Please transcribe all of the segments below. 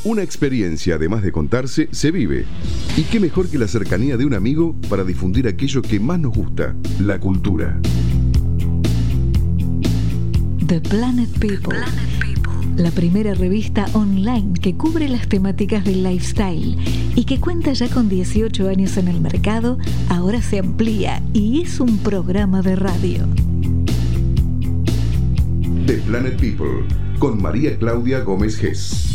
Una experiencia, además de contarse, se vive. Y qué mejor que la cercanía de un amigo para difundir aquello que más nos gusta, la cultura. The Planet People. La primera revista online que cubre las temáticas del lifestyle y que cuenta ya con 18 años en el mercado, ahora se amplía y es un programa de radio. The Planet People, con María Claudia Gómez Gess.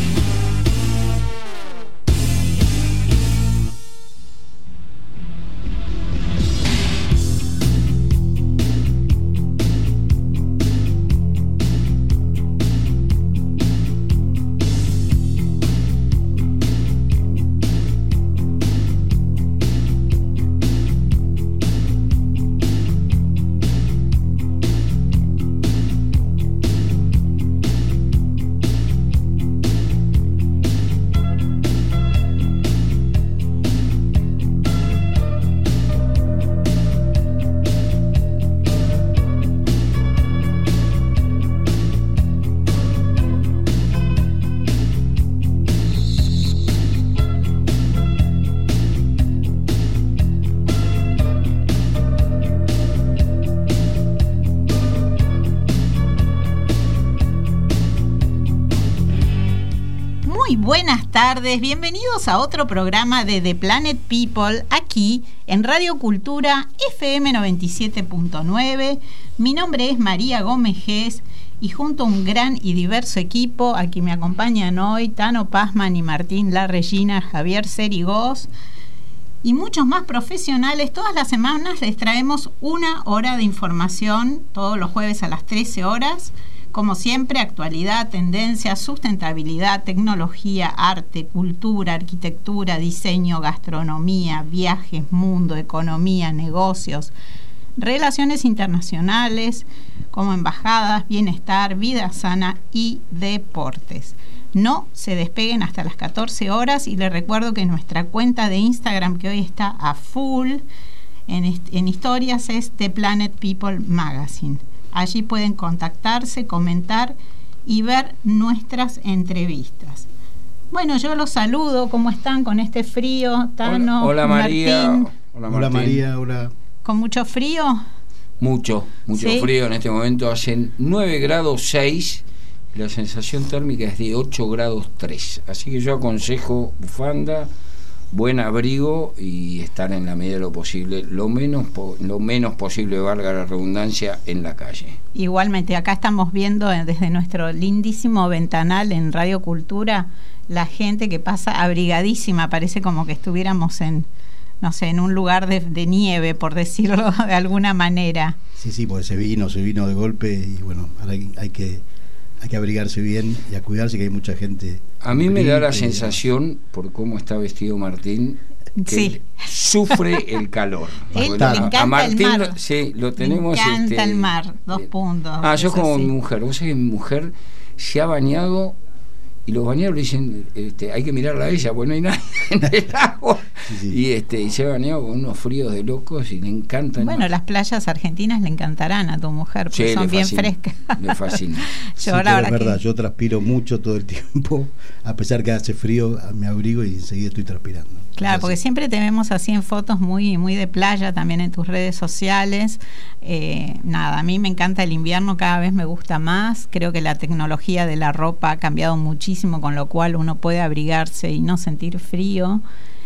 Buenas tardes, bienvenidos a otro programa de The Planet People, aquí en Radio Cultura FM 97.9. Mi nombre es María Gómez Gess y junto a un gran y diverso equipo, aquí me acompañan hoy Tano Pazman y Martín La Regina, Javier Serigós y muchos más profesionales. Todas las semanas les traemos una hora de información, todos los jueves a las 13 horas. Como siempre, actualidad, tendencias, sustentabilidad, tecnología, arte, cultura, arquitectura, diseño, gastronomía, viajes, mundo, economía, negocios, relaciones internacionales, como embajadas, bienestar, vida sana y deportes. No se despeguen hasta las 14 horas y les recuerdo que nuestra cuenta de Instagram, que hoy está a full en historias, es The Planet People Magazine. Allí pueden contactarse, comentar y ver nuestras entrevistas. Bueno, yo los saludo. ¿Cómo están con este frío? Tano, hola María. Martín. Hola María, hola. ¿Con mucho frío? Mucho ¿Sí? Frío en este momento. Hacen 9 grados 6. La sensación térmica es de 8 grados 3. Así que yo aconsejo bufanda, buen abrigo y estar en la medida de lo posible, lo menos posible, valga la redundancia, en la calle. Igualmente, acá estamos viendo desde nuestro lindísimo ventanal en Radio Cultura la gente que pasa abrigadísima, parece como que estuviéramos en, no sé, en un lugar de nieve, por decirlo de alguna manera. Sí, porque se vino de golpe y bueno, ahora hay que abrigarse bien y a cuidarse, que hay mucha gente. A mí me da la sensación, por cómo está vestido Martín, que sufre el calor. Le encanta a Martín, el mar. Sí, lo tenemos. Le encanta el mar, 2 puntos. Yo como mi mujer, vos sabés que mi mujer se ha bañado y los bañeros le dicen, hay que mirarla a ella, porque no hay nadie en el agua. Sí. Y se ha bañado con unos fríos de locos y le encantan. Bueno, las playas argentinas le encantarán a tu mujer, porque son bien frescas. Le fascina. Es verdad, yo transpiro mucho todo el tiempo, a pesar que hace frío, me abrigo y enseguida estoy transpirando. Claro, porque siempre te vemos así en fotos muy, muy de playa, también en tus redes sociales. A mí me encanta el invierno, cada vez me gusta más. Creo que la tecnología de la ropa ha cambiado muchísimo, con lo cual uno puede abrigarse y no sentir frío.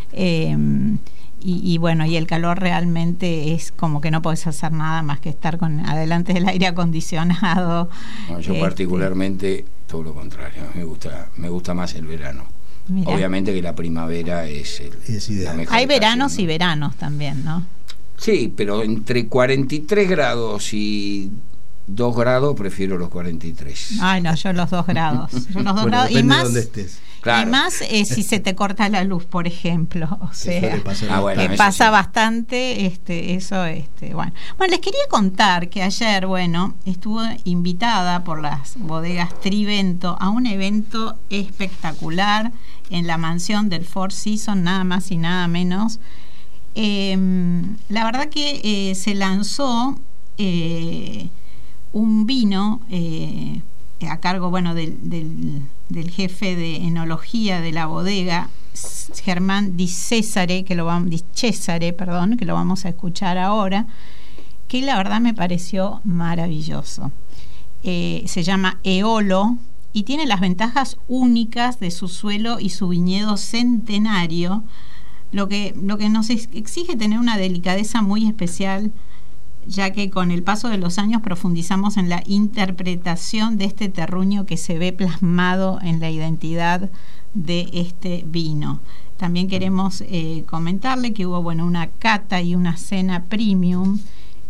Y bueno, y el calor realmente es como que no podés hacer nada más que estar adelante del aire acondicionado. No, yo particularmente todo lo contrario, me gusta más el verano. Mirá. Obviamente que la primavera es la mejor. Hay veranos, ¿no? Y veranos también, ¿no? Sí, pero entre 43 grados y 2 grados prefiero los 43. Ay, no, yo los 2 grados. Grados y más. De donde estés. Claro. Y más si se te corta la luz, por ejemplo, o sea, que pasa bastante, bueno, les quería contar que ayer, estuve invitada por las bodegas Trivento a un evento espectacular en la mansión del Four Seasons, nada más y nada menos. La verdad que se lanzó un vino a cargo, bueno, del jefe de enología de la bodega, Germán Di Cesare, que lo vamos a escuchar ahora, que la verdad me pareció maravilloso. Se llama Eolo y tiene las ventajas únicas de su suelo y su viñedo centenario, lo que nos exige tener una delicadeza muy especial, ya que con el paso de los años profundizamos en la interpretación de este terruño que se ve plasmado en la identidad de este vino. También queremos comentarle que hubo una cata y una cena premium.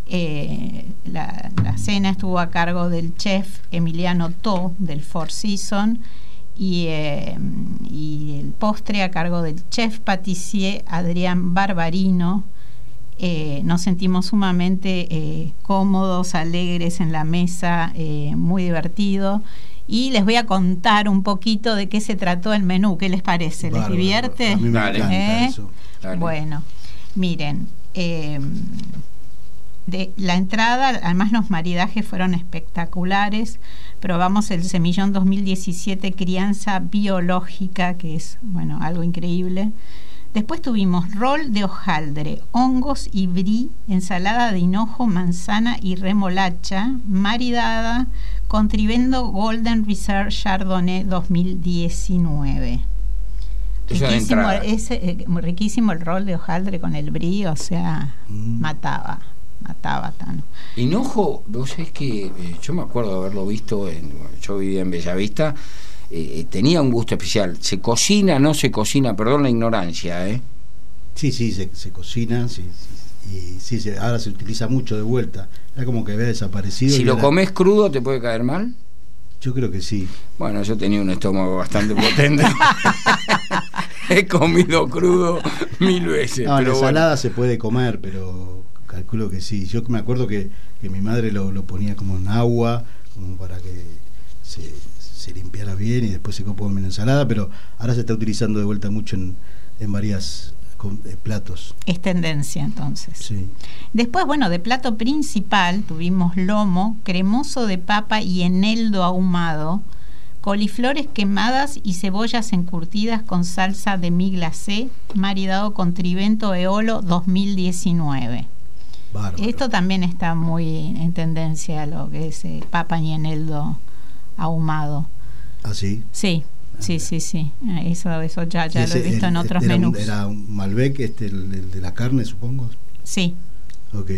La cena estuvo a cargo del chef Emiliano To del Four Seasons y el postre a cargo del chef patissier Adrián Barbarino. Nos sentimos sumamente cómodos, alegres en la mesa, muy divertido. Y les voy a contar un poquito de qué se trató el menú. ¿Qué les parece? ¿Les divierte? A mí me encanta eso. Bueno, miren, de la entrada, además los maridajes fueron espectaculares. Probamos el Semillón 2017 crianza biológica, que es, algo increíble. Después tuvimos rol de hojaldre, hongos y brie, ensalada de hinojo, manzana y remolacha, maridada con Trivendo Golden Reserve Chardonnay 2019. Riquísimo el rol de hojaldre con el brie, o sea, mataba tan. Hinojo, vos sabés que yo me acuerdo de haberlo visto, yo vivía en Bellavista. Tenía un gusto especial. ¿Se cocina, no se cocina? Perdón la ignorancia, Sí, se cocina, sí, y ahora se utiliza mucho de vuelta. Era como que había desaparecido. Si lo comes crudo, ¿te puede caer mal? Yo creo que sí. Bueno, yo tenía un estómago bastante potente. He comido crudo 1000 veces. No, la ensalada se puede comer, pero calculo que sí. Yo me acuerdo que mi madre lo ponía como en agua, como para que se limpiara bien y después se copa en ensalada, pero ahora se está utilizando de vuelta mucho en varias platos. Es tendencia entonces. Sí. Después, de plato principal tuvimos lomo, cremoso de papa y eneldo ahumado, coliflores quemadas y cebollas encurtidas con salsa de mi glacé, maridado con Trivento Eolo 2019. Bárbaro. Esto también está muy en tendencia, lo que es papa y eneldo ahumado. ¿Ah, sí? Sí. Eso ya lo he visto en otros menús. ¿Era un Malbec, el de la carne, supongo? Sí. Ok.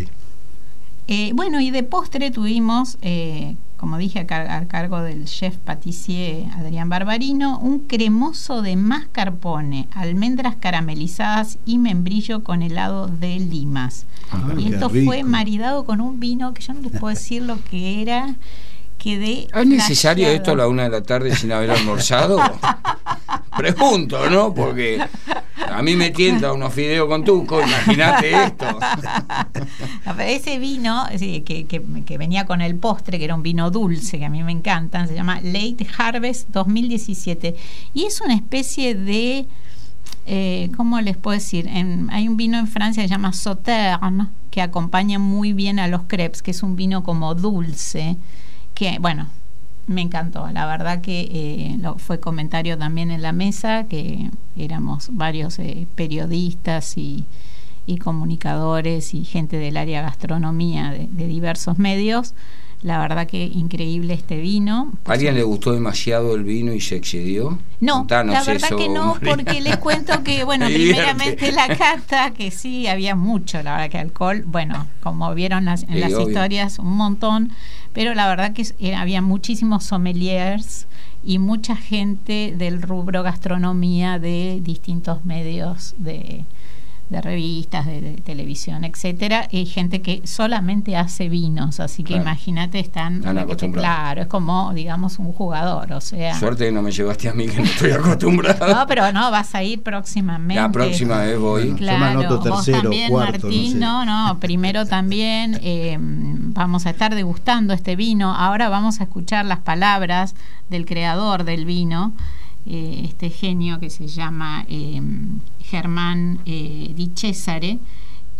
Y de postre tuvimos, como dije, a cargo del chef patissier Adrián Barbarino, un cremoso de mascarpone, almendras caramelizadas y membrillo con helado de limas. Y esto fue maridado con un vino que yo no les puedo decir lo que era. ¿Es necesario esto a la 1 de la tarde sin haber almorzado? Pregunto, ¿no? Porque a mí me tienta unos fideos con tuco, imagínate esto. No, pero ese vino que venía con el postre, que era un vino dulce, que a mí me encantan, se llama Late Harvest 2017. Y es una especie de, ¿cómo les puedo decir? Hay un vino en Francia que se llama Sauterne, que acompaña muy bien a los crepes, que es un vino como dulce, que me encantó. La verdad que fue comentario también en la mesa, que éramos varios periodistas y comunicadores y gente del área gastronomía de diversos medios. La verdad que increíble este vino. ¿A alguien le gustó demasiado el vino y se excedió? No, Contanos la verdad eso, que no, María. porque les cuento que, primeramente la cata, que sí, había mucho, la verdad que alcohol, como vieron en las historias, un montón, pero la verdad que había muchísimos sommeliers y mucha gente del rubro gastronomía de distintos medios de revistas, de televisión, etcétera, y gente que solamente hace vinos, así que imagínate, están acostumbrados. Claro, es como, digamos, un jugador, o sea. Suerte que no me llevaste a mí, que no estoy acostumbrado. No, pero vas a ir próximamente. La próxima vez voy. Claro, yo me anoto tercero, vos también, cuarto, Martín, no, primero también vamos a estar degustando este vino. Ahora vamos a escuchar las palabras del creador del vino, este genio que se llama Germán Di Cesare,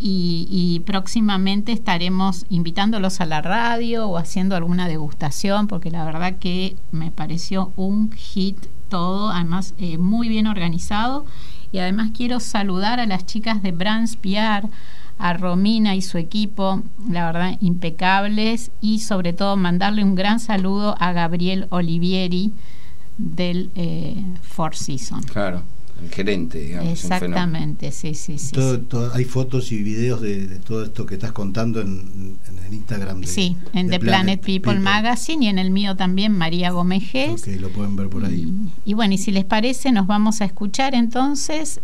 y próximamente estaremos invitándolos a la radio o haciendo alguna degustación, porque la verdad que me pareció un hit todo, además muy bien organizado. Y además quiero saludar a las chicas de Brands PR, a Romina y su equipo, la verdad impecables, y sobre todo mandarle un gran saludo a Gabriel Olivieri del Four Seasons. Claro, el gerente, digamos. Exactamente, sí. Hay fotos y videos de todo esto que estás contando en el Instagram. En The Planet People Magazine, y en el mío también, María Gómez Gess. Ok, lo pueden ver por ahí. Y bueno, y si les parece, nos vamos a escuchar entonces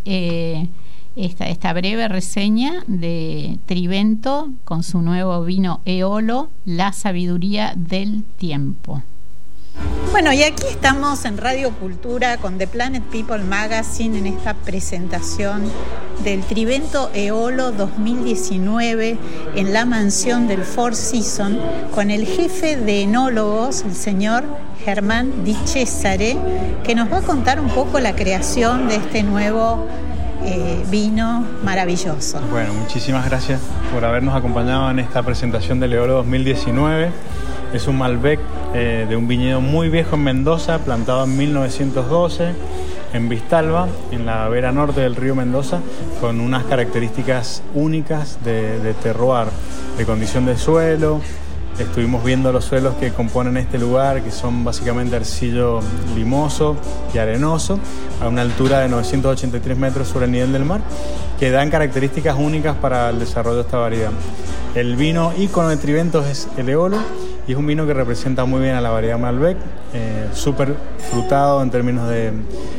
esta breve reseña de Trivento con su nuevo vino Eolo, la sabiduría del tiempo. Bueno, y aquí estamos en Radio Cultura con The Planet People Magazine en esta presentación del Trivento Eolo 2019 en la mansión del Four Seasons con el jefe de enólogos, el señor Germán Di Cesare, que nos va a contar un poco la creación de este nuevo vino maravilloso. Bueno, muchísimas gracias por habernos acompañado en esta presentación del Eolo 2019. Es un Malbec de un viñedo muy viejo en Mendoza, plantado en 1912 en Vistalba, en la vera norte del río Mendoza, con unas características únicas de terroir, de condición de suelo. Estuvimos viendo los suelos que componen este lugar, que son básicamente arcillo limoso y arenoso, a una altura de 983 metros sobre el nivel del mar, que dan características únicas para el desarrollo de esta variedad. El vino ícono de Trivento es el Eolo, y es un vino que representa muy bien a la variedad Malbec, súper frutado en términos de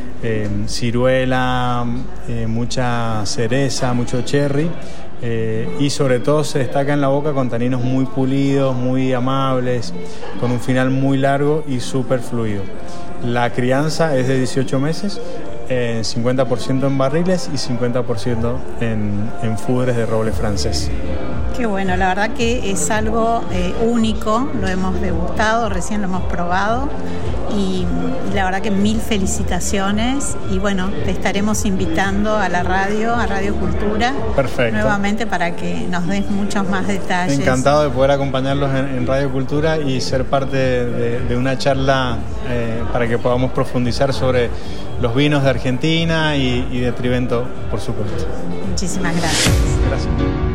ciruela, mucha cereza, mucho cherry, y sobre todo se destaca en la boca con taninos muy pulidos, muy amables, con un final muy largo y súper fluido. La crianza es de 18 meses, 50% en barriles y 50% en fudres de roble francés. Qué bueno, la verdad que es algo único, lo hemos degustado, recién lo hemos probado y la verdad que mil felicitaciones y bueno, te estaremos invitando a la radio, a Radio Cultura. Perfecto. Nuevamente para que nos des muchos más detalles. Encantado de poder acompañarlos en Radio Cultura y ser parte de una charla para que podamos profundizar sobre los vinos de Argentina y de Trivento, por supuesto. Muchísimas gracias. Gracias.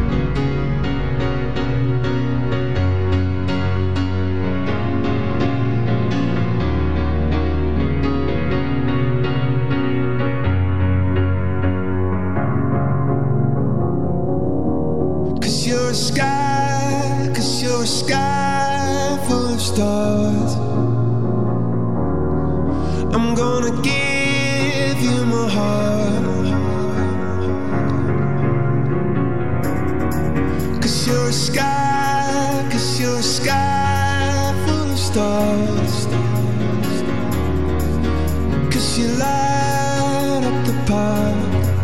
I'm gonna give you my heart, 'cause you're a sky full of stars, 'cause you light up the park.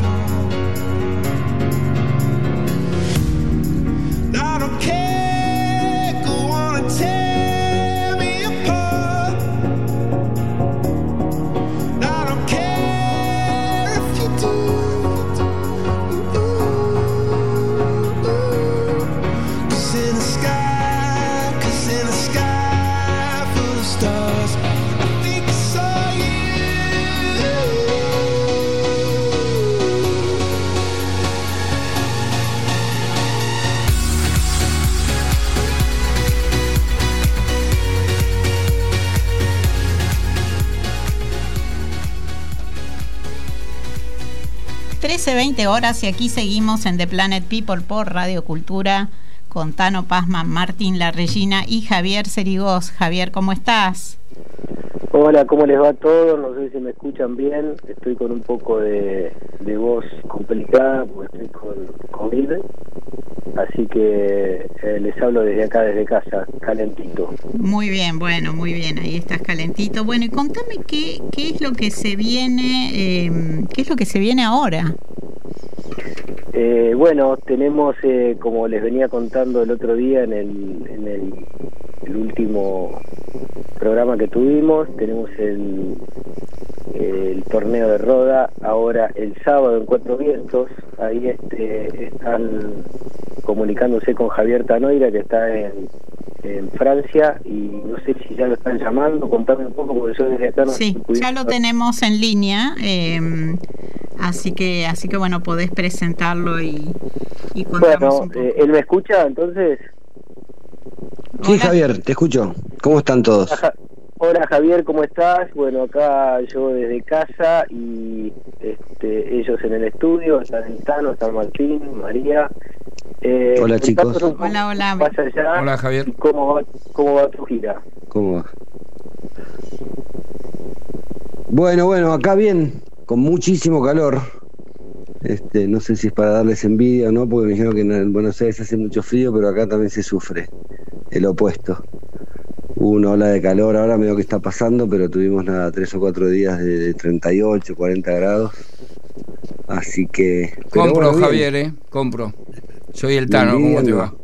I don't care, go on and tear me apart. I don't care if you do. 'Cause in a sky full of stars, I think I saw you. 13:20 horas y aquí seguimos en The Planet People por Radio Cultura con Tano Pazman, Martín La Regina y Javier Cerigós. Javier, ¿cómo estás? Hola, ¿cómo les va a todos? No sé si me escuchan bien. Estoy con un poco de voz complicada porque estoy con COVID. Así que les hablo desde acá, desde casa, calentito. Muy bien, bueno, muy bien, ahí estás calentito. Bueno, y contame qué es lo que se viene, qué es lo que se viene ahora. Bueno, tenemos, como les venía contando el otro día en el último programa que tuvimos, tenemos el torneo de Roda, ahora el sábado en Cuatro Vientos. Ahí están comunicándose con Javier Tanoira, que está en Francia, y no sé si ya lo están llamando. Contame un poco, porque yo desde acá no sí, ya lo tenemos en línea, así que bueno, podés presentarlo y contamos bueno, un poco. ¿Él me escucha entonces? Sí, hola. Javier, te escucho. ¿Cómo están todos? Hola Javier, ¿cómo estás? Bueno, acá yo desde casa y ellos en el estudio, están el Tano, están Martín, María. Hola chicos. Hola. Hola Javier. ¿Cómo va tu gira? ¿Cómo va? Bueno, acá bien, con muchísimo calor. No sé si es para darles envidia o no, porque me dijeron que en Buenos Aires hace mucho frío, pero acá también se sufre el opuesto. Hubo una ola de calor, ahora medio que está pasando, pero tuvimos 3 o 4 días de 38, 40 grados. Así que... Compro, bueno, Javier, compro. Soy el Tano, ¿cómo te va?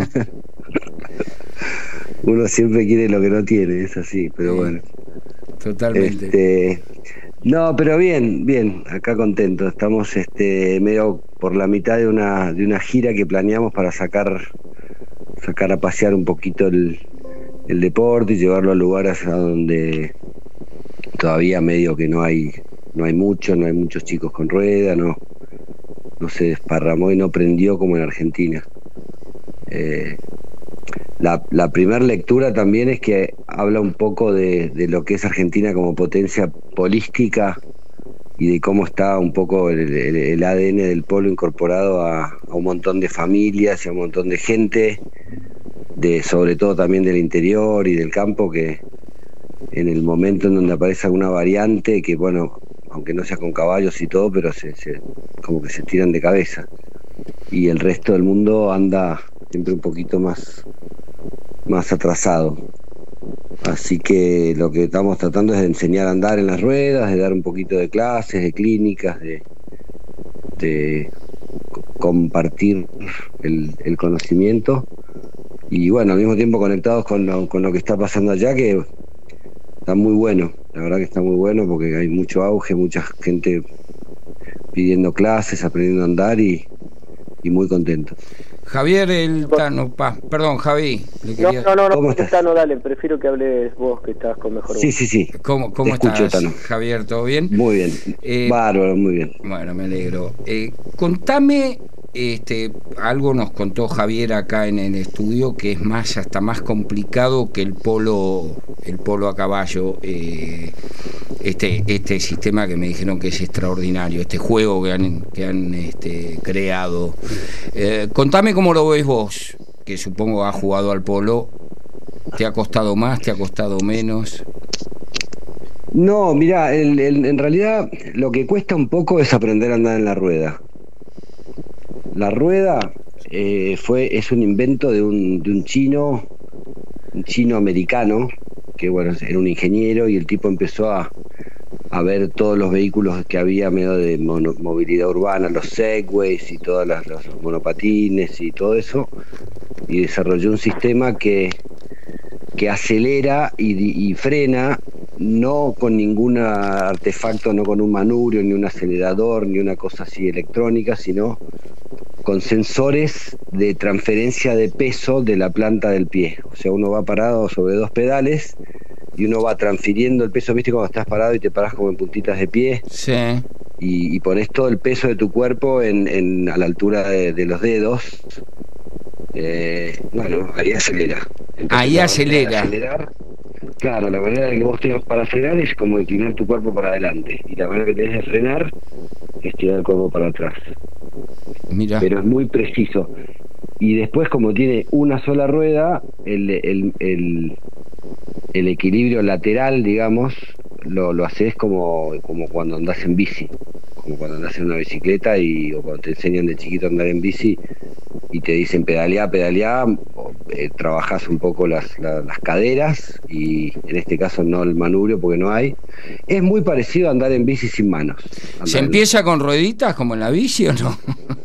Uno siempre quiere lo que no tiene, es así, pero sí, bueno. Totalmente. No, pero bien, acá contento. Estamos medio por la mitad de una gira que planeamos para sacar a pasear un poquito el deporte y llevarlo a lugares a donde todavía medio que no hay muchos chicos con rueda, no se desparramó y no prendió como en Argentina. La primera lectura también es que habla un poco de lo que es Argentina como potencia polística y de cómo está un poco el ADN del polo incorporado a un montón de familias y a un montón de gente, sobre todo también del interior y del campo, que en el momento en donde aparece alguna variante, que bueno, aunque no sea con caballos y todo, pero como que se tiran de cabeza, y el resto del mundo anda siempre un poquito más atrasado. Así que lo que estamos tratando es de enseñar a andar en las ruedas, de dar un poquito de clases, de clínicas, de compartir el conocimiento, y bueno, al mismo tiempo conectados con lo que está pasando allá, que está muy bueno, la verdad que está muy bueno, porque hay mucho auge, mucha gente pidiendo clases, aprendiendo a andar, y muy contento. Javier el Tano, perdón, Javi. No, ¿cómo estás? Tano, dale, prefiero que hables vos, que estás con mejor voz. Sí. ¿Cómo estás, Tano? Javier? ¿Todo bien? Muy bien, bárbaro, muy bien. Bueno, me alegro. Contame, algo nos contó Javier acá en el estudio, que es hasta más complicado que el polo a caballo, este sistema que me dijeron que es extraordinario, este juego que han creado. Contame cómo lo ves vos, que supongo has jugado al polo. ¿Te ha costado más, te ha costado menos? No, mirá, en realidad lo que cuesta un poco es aprender a andar en la rueda. La rueda es un invento de un chino americano, que bueno, era un ingeniero, y el tipo empezó a ver todos los vehículos que había medio de movilidad urbana, los segways y todos los monopatines y todo eso, y desarrolló un sistema que acelera y frena, no con ningún artefacto, no con un manubrio, ni un acelerador, ni una cosa así electrónica, sino con sensores de transferencia de peso de la planta del pie. O sea, uno va parado sobre 2 pedales y uno va transfiriendo el peso. ¿Viste cuando estás parado y te parás como en puntitas de pie? Sí. Y pones todo el peso de tu cuerpo a la altura de los dedos. Bueno, ahí acelera. Entonces, ahí acelera. Acelerar, claro, la manera que vos tengas para acelerar es como inclinar tu cuerpo para adelante, y la manera que tenés de frenar es tirar el cuerpo para atrás. Mira. Pero es muy preciso. Y después, como tiene una sola rueda, el equilibrio lateral, digamos, lo haces como cuando andás en bici, como cuando andás en una bicicleta, o cuando te enseñan de chiquito a andar en bici y te dicen pedaleá, trabajás un poco las caderas, y en este caso no el manubrio, porque no hay. Es muy parecido a andar en bici sin manos. ¿Se empieza con rueditas como en la bici o no?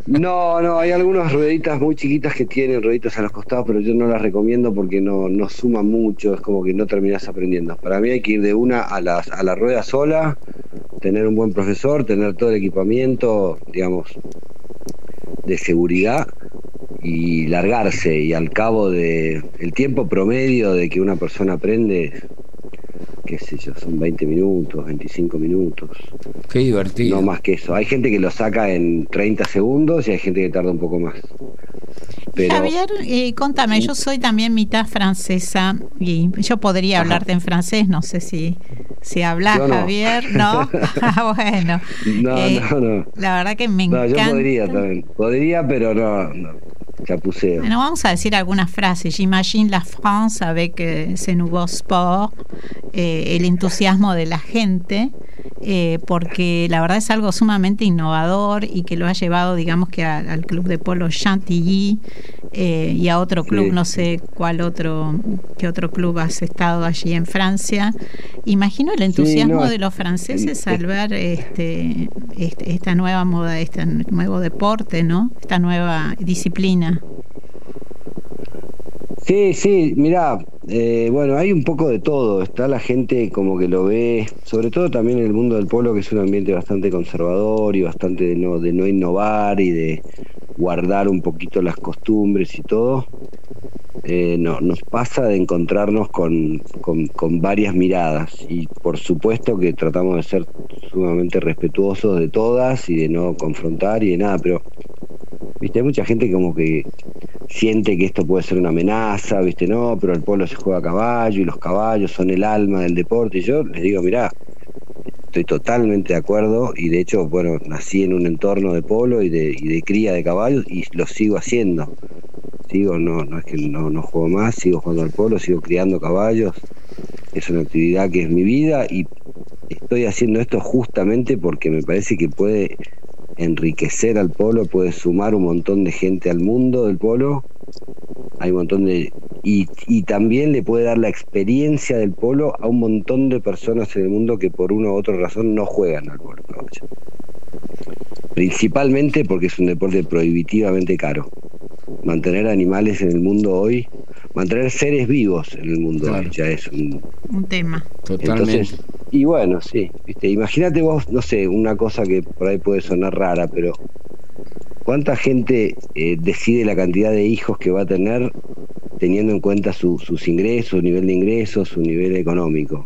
No, hay algunas rueditas muy chiquitas que tienen rueditas a los costados, pero yo no las recomiendo porque no suman mucho, es como que no terminás aprendiendo. Para mí hay que ir de una a la rueda sola, tener un buen profesor, tener todo el equipamiento, digamos, de seguridad y largarse. Y al cabo de el tiempo promedio de que una persona aprende, qué sé yo, son 20 minutos, 25 minutos. Qué divertido. No más que eso. Hay gente que lo saca en 30 segundos y hay gente que tarda un poco más. Pero, Javier, contame, yo soy también mitad francesa y yo podría hablarte en francés, no sé si hablas, no. Javier, ¿no? Bueno. No. La verdad que me encanta. Yo podría también. Podría, pero no. Chapuseo. Bueno, vamos a decir algunas frases. J'imagine la France avec ce nouveau sport, el entusiasmo de la gente, porque la verdad es algo sumamente innovador y que lo ha llevado, digamos, que al club de polo Chantilly y a otro club, sí. No sé qué otro club has estado allí en Francia. Imagino el entusiasmo de los franceses al ver esta nueva moda, este nuevo deporte, ¿no? Esta nueva disciplina. Sí, mirá, bueno, hay un poco de todo. Está la gente como que lo ve, sobre todo también en el mundo del polo, que es un ambiente bastante conservador y bastante de no innovar y de guardar un poquito las costumbres y todo. Nos pasa de encontrarnos con varias miradas y por supuesto que tratamos de ser sumamente respetuosos de todas y de no confrontar y de nada, pero viste, hay mucha gente como que siente que esto puede ser una amenaza, viste, no, pero el polo se juega a caballo y los caballos son el alma del deporte, y yo les digo, mirá, estoy totalmente de acuerdo y de hecho, bueno, nací en un entorno de polo y de cría de caballos y lo sigo haciendo. No es que no juego más, sigo jugando al polo, sigo criando caballos, es una actividad que es mi vida y estoy haciendo esto justamente porque me parece que puede enriquecer al polo, puede sumar un montón de gente al mundo del polo, hay un montón de y también le puede dar la experiencia del polo a un montón de personas en el mundo que por una u otra razón no juegan al polo caballo. Principalmente porque es un deporte prohibitivamente caro. Mantener animales en el mundo hoy, mantener seres vivos en el mundo hoy ya es un tema. Totalmente. Entonces, y bueno, sí, viste, imagínate vos, no sé, una cosa que por ahí puede sonar rara, pero ¿cuánta gente decide la cantidad de hijos que va a tener teniendo en cuenta sus ingresos, su nivel de ingresos, su nivel económico?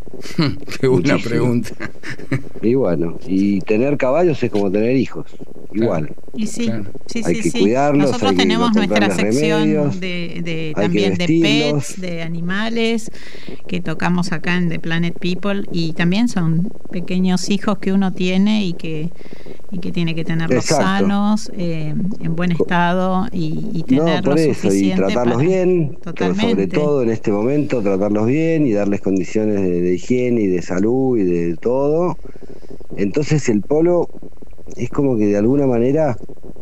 Qué buena pregunta. Y bueno, y tener caballos es como tener hijos, igual. Y sí, claro. Sí, hay que cuidarlos. Nosotros tenemos nuestra sección remedios, también de pets, de animales, que tocamos acá en The Planet People, y también son pequeños hijos que uno tiene y que tiene que tenerlos sanos, en buen estado y tenerlos suficiente. Y tratarlos bien, totalmente. Sobre todo en este momento, tratarlos bien y darles condiciones de higiene y de salud y de todo. Entonces el polo es como que de alguna manera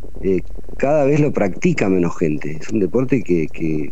cada vez lo practica menos gente. Es un deporte que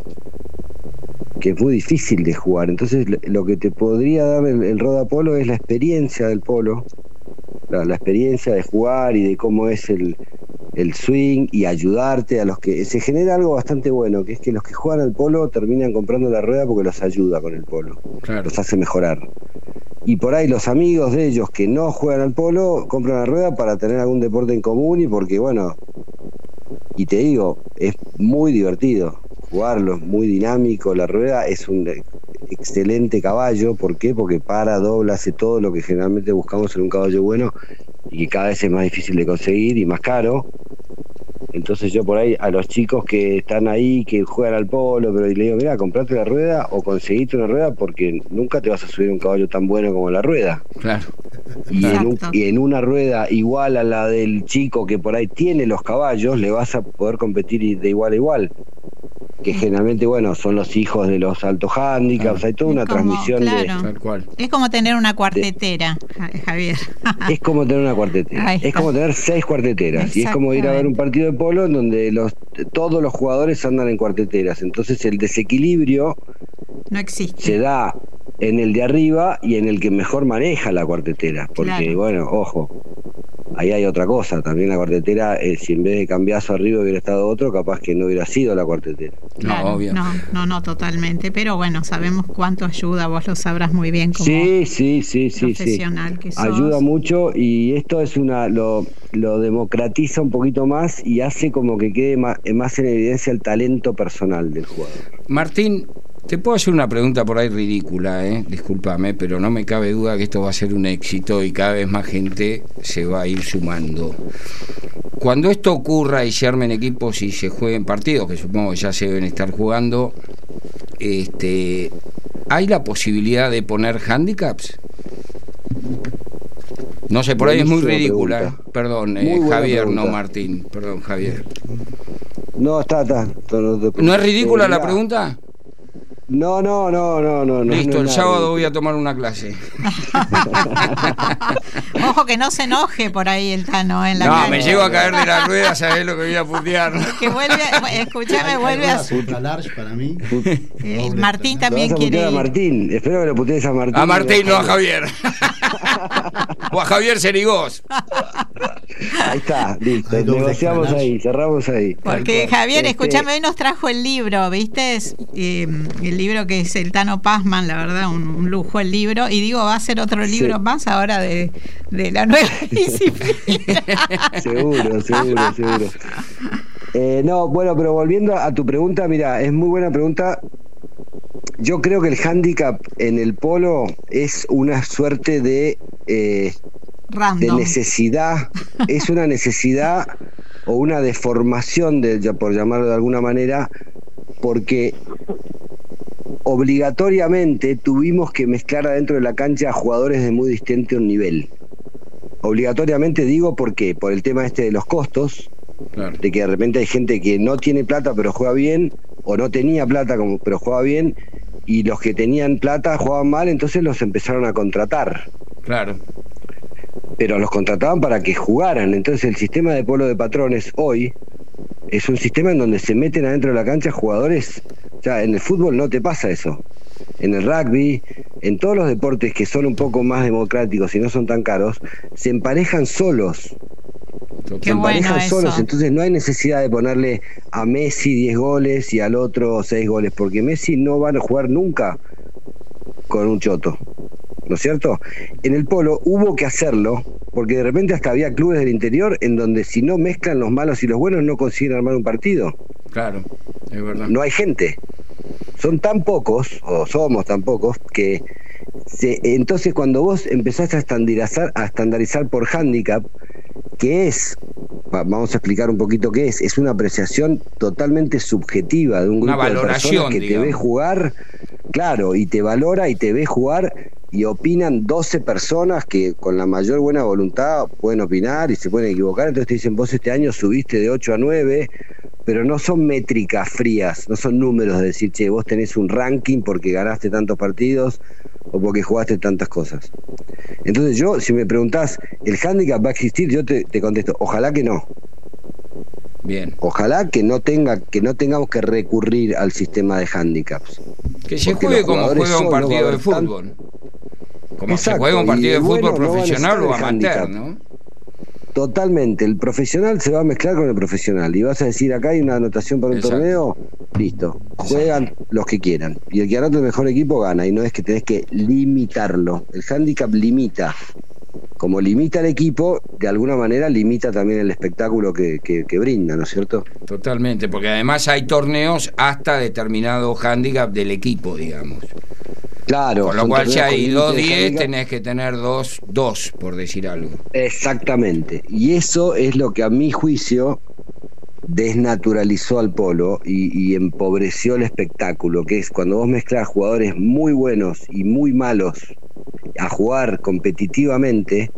es muy difícil de jugar. Entonces lo que te podría dar el rodapolo es la experiencia del polo, la experiencia de jugar y de cómo es el swing y ayudarte a los que... Se genera algo bastante bueno, que es que los que juegan al polo terminan comprando la rueda porque los ayuda con el polo, claro. Los hace mejorar. Y por ahí los amigos de ellos que no juegan al polo compran la rueda para tener algún deporte en común y porque, bueno, y te digo, es muy divertido jugarlo, es muy dinámico. La rueda es un excelente caballo. ¿Por qué? Porque dobla, hace todo lo que generalmente buscamos en un caballo bueno y que cada vez es más difícil de conseguir y más caro. Entonces yo por ahí a los chicos que están ahí, que juegan al polo, pero le digo, mira, comprate la rueda o conseguiste una rueda porque nunca te vas a subir un caballo tan bueno como la rueda. Claro. Y en una rueda igual a la del chico que por ahí tiene los caballos, le vas a poder competir de igual a igual. Que generalmente, bueno, son los hijos de los altos handicaps, hay toda una transmisión de... Tal cual. Es como tener una cuartetera, Javier. Es como tener una cuartetera, es como tener 6 cuarteteras, y es como ir a ver un partido de polo en donde todos los jugadores andan en cuarteteras, entonces el desequilibrio no existe. Se da en el de arriba y en el que mejor maneja la cuartetera, porque bueno, ojo, ahí hay otra cosa. También la cuartetera, si en vez de cambiazo arriba hubiera estado otro, capaz que no hubiera sido la cuartetera. Claro, No, obvio. No, totalmente. Pero bueno, sabemos cuánto ayuda, vos lo sabrás muy bien como profesional que sos. Ayuda mucho, y esto es lo democratiza un poquito más y hace como que quede más en evidencia el talento personal del jugador. Martín, te puedo hacer una pregunta por ahí ridícula, discúlpame, pero no me cabe duda que esto va a ser un éxito y cada vez más gente se va a ir sumando. Cuando esto ocurra y se armen equipos y se jueguen partidos, que supongo que ya se deben estar jugando, ¿hay la posibilidad de poner handicaps? No sé, por ahí es muy ridícula. Perdón, Javier, no Martín. Perdón, Javier. No, está. ¿No es ridícula la pregunta? No. Listo, no el es sábado nada. voy a tomar una clase. Ojo que no se enoje por ahí el Tano en la No, calle. me llego a caer de la rueda, ¿sabés lo que voy a putear? Que vuelve a su... ultra large para mí. Martín Lo también vas a quiere putear a ir. Martín. Espero que lo putees a Martín. A Martín, no a Javier. O a Javier Serigós. Ahí está, listo. Hay doble Negociamos escalage. ahí, cerramos ahí. Porque Javier, escúchame, hoy nos trajo el libro, ¿viste? El libro que es el Tano Pazman, la verdad, un lujo el libro. Y digo, va a ser otro libro más ahora de la nueva disciplina. Seguro. No, bueno, pero volviendo a tu pregunta, mira, es muy buena pregunta. Yo creo que el hándicap en el polo es una suerte de necesidad, es una necesidad o una deformación, por llamarlo de alguna manera, porque obligatoriamente tuvimos que mezclar adentro de la cancha a jugadores de muy distinto nivel. Obligatoriamente digo porque por el tema de los costos, claro, de que de repente hay gente que no tiene plata pero juega bien, o no tenía plata pero juega bien, y los que tenían plata jugaban mal, entonces los empezaron a contratar. Claro. Pero los contrataban para que jugaran. Entonces el sistema de polo de patrones hoy es un sistema en donde se meten adentro de la cancha jugadores. O sea, en el fútbol no te pasa eso. En el rugby, en todos los deportes que son un poco más democráticos y no son tan caros, se emparejan solos. Se emparejan solos, entonces no hay necesidad de ponerle a Messi 10 goles y al otro 6 goles, porque Messi no van a jugar nunca con un choto, ¿no es cierto? En el polo hubo que hacerlo, porque de repente hasta había clubes del interior en donde si no mezclan los malos y los buenos no consiguen armar un partido. Claro, es verdad. No hay gente. Son tan pocos, o somos tan pocos, que entonces cuando vos empezás a estandarizar por handicap, que es, vamos a explicar un poquito qué es una apreciación totalmente subjetiva de un grupo de personas que te ve jugar, claro, y te valora y te ve jugar, y opinan 12 personas que con la mayor buena voluntad pueden opinar y se pueden equivocar, entonces te dicen, vos este año subiste de 8 a 9, pero no son métricas frías, no son números de decir, che, vos tenés un ranking porque ganaste tantos partidos o porque jugaste tantas cosas. Entonces yo, si me preguntás, ¿el handicap va a existir? Yo te contesto, ojalá que no. Bien. Ojalá que no tengamos que recurrir al sistema de handicaps. Que se juegue como juega un partido de fútbol. Como se juega un partido de fútbol profesional o amateur, ¿no? Totalmente, el profesional se va a mezclar con el profesional y vas a decir, acá hay una anotación para un torneo, listo, juegan los que quieran y el que anote el mejor equipo gana, y no es que tenés que limitarlo. El handicap limita, como limita el equipo, de alguna manera limita también el espectáculo que brinda, ¿no es cierto? Totalmente, porque además hay torneos hasta determinado handicap del equipo, digamos. Claro. Con lo cual, si hay 2-10, tenés que tener 2, por decir algo. Exactamente. Y eso es lo que a mi juicio desnaturalizó al polo y empobreció el espectáculo, que es cuando vos mezclas jugadores muy buenos y muy malos a jugar competitivamente,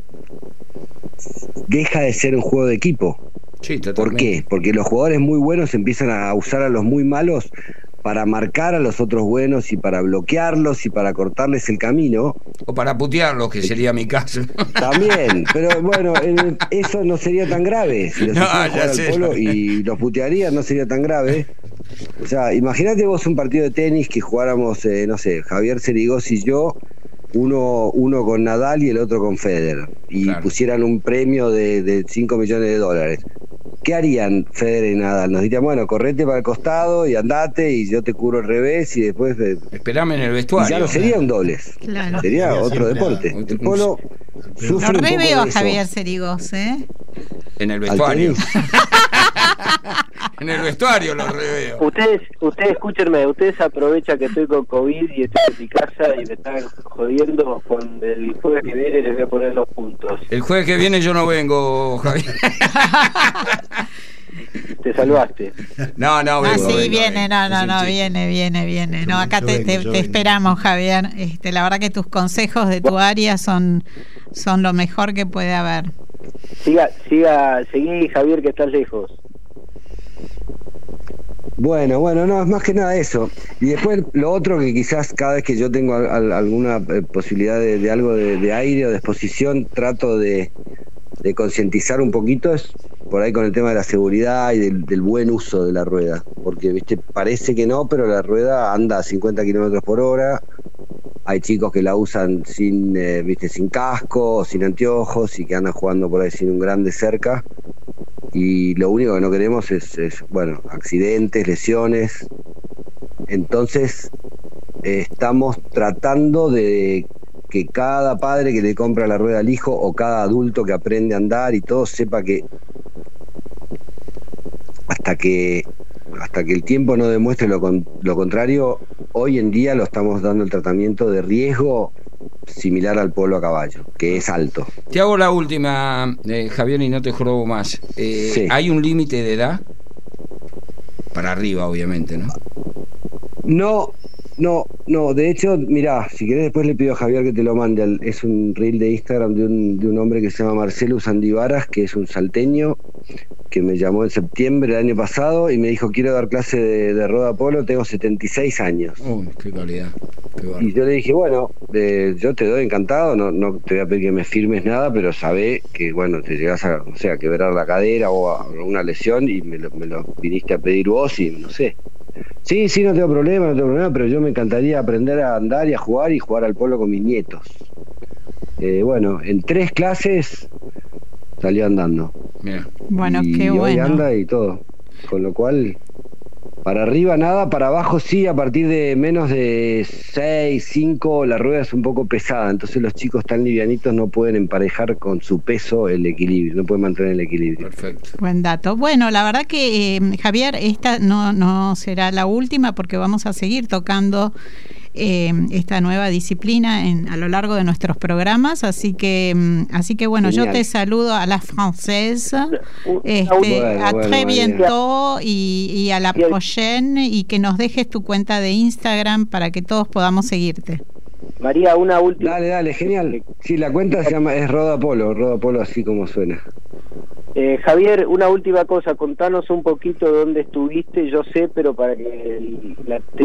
deja de ser un juego de equipo. Sí, totalmente. ¿Por qué? Porque los jugadores muy buenos empiezan a usar a los muy malos para marcar a los otros buenos y para bloquearlos y para cortarles el camino. O para putearlos, que sería mi caso. También, pero bueno, eso no sería tan grave. Si los hicieran jugar al polo y los putearían, no sería tan grave. O sea, imagínate vos un partido de tenis que jugáramos, no sé, Javier Serigós y yo, uno con Nadal y el otro con Federer, y pusieran un premio de $5 millones. ¿Qué harían Federer y Nadal? Nos dirían, bueno, correte para el costado y andate y yo te cubro el revés y después... Esperame en el vestuario. Y ya no sería un dobles, sería otro deporte. El polo sufre lo un poco reveo a de eso. Javier Cerigos, ¿eh? En el vestuario. En el vestuario lo reveo. Ustedes escúchenme, ustedes aprovechan que estoy con COVID y estoy en mi casa y me están jodiendo. Con el jueves que viene les voy a poner los puntos. El jueves que viene yo no vengo, Javier. Te salvaste. No, vengo, sí, vengo, viene, vengo. no, viene. No, acá te esperamos, Javier. La verdad que tus consejos de tu área son lo mejor que puede haber. Seguí, Javier, que estás lejos. Bueno, no, es más que nada eso. Y después lo otro que quizás cada vez que yo tengo alguna posibilidad de algo de aire o de exposición, trato de concientizar un poquito, es por ahí con el tema de la seguridad y del buen uso de la rueda. Porque, viste, parece que no, pero la rueda anda a 50 kilómetros por hora. Hay chicos que la usan sin casco o sin anteojos y que andan jugando por ahí sin un grande cerca. Y lo único que no queremos es accidentes, lesiones. Entonces estamos tratando de que cada padre que le compra la rueda al hijo o cada adulto que aprende a andar y todo sepa que hasta que el tiempo no demuestre lo contrario, hoy en día lo estamos dando el tratamiento de riesgo similar al polo a caballo, que es alto. Te hago la última, Javier, y no te jorobo más. Sí. ¿Hay un límite de edad? Para arriba, obviamente, ¿no? No, de hecho, mirá, si querés después le pido a Javier que te lo mande. Es un reel de Instagram de un hombre que se llama Marcelo Sandivaras, que es un salteño, que me llamó en septiembre del año pasado y me dijo, quiero dar clase de roda polo, tengo 76 años. Qué calidad. Y yo le dije, bueno, yo te doy encantado, no te voy a pedir que me firmes nada, pero sabé que, bueno, te llegás a, quebrar la cadera o a una lesión y me lo viniste a pedir vos y no sé. Sí, no tengo problema, pero yo me encantaría aprender a andar y a jugar al polo con mis nietos. En 3 clases salió andando. Mira. Bueno, qué hoy bueno. anda y todo. Con lo cual, para arriba nada, para abajo sí, a partir de menos de 6, 5, la rueda es un poco pesada, entonces los chicos tan livianitos no pueden emparejar con su peso el equilibrio, no pueden mantener el equilibrio. Perfecto. Buen dato. Bueno, la verdad que, Javier, esta no será la última porque vamos a seguir tocando esta nueva disciplina a lo largo de nuestros programas, así que bueno, Genial. Yo te saludo a la francesa, a très bientôt y a la prochaine, y que nos dejes tu cuenta de Instagram para que todos podamos seguirte. María, una última. Dale, genial. Sí, la cuenta es Roda Polo así como suena. Javier, una última cosa, contanos un poquito de dónde estuviste, yo sé, pero para que